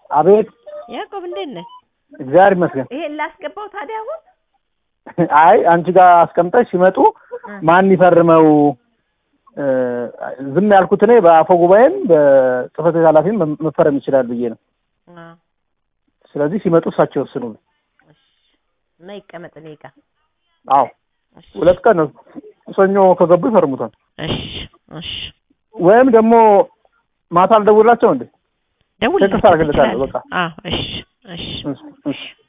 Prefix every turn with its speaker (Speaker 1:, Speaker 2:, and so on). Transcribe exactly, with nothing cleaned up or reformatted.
Speaker 1: አቤት
Speaker 2: ያዕቆብ እንዴት ነህ?
Speaker 1: እግዚአብሔር ይመስገን።
Speaker 2: ይሄን ላስገባው ታዲያ አሁን?
Speaker 1: አይ አንቺ ጋር አስቀምጠሽ ሲመጡ ማን ይፈርመው? ዝም ያልኩት እኔ በአፈ ጉባኤም በጽፈት ቤት ኃላፊም መፈረም ይችላል ብዬ ነው።
Speaker 2: አዎ
Speaker 1: ስለዚህ ሲመጡ እሳቸው ወስኑ።
Speaker 2: እሺ እና ይቀመጥ እኔ ጋር።
Speaker 1: አዎ ሁለት ቀን ሰኞ ከገቡ ይፈርሙታል።
Speaker 2: እሺ እሺ
Speaker 1: ወይም ደግሞ ማታ አልደውላቸው እንዴ?
Speaker 2: ደውል
Speaker 1: ተከታተል በቃ።
Speaker 2: አዎ እሺ እሺ
Speaker 1: እሺ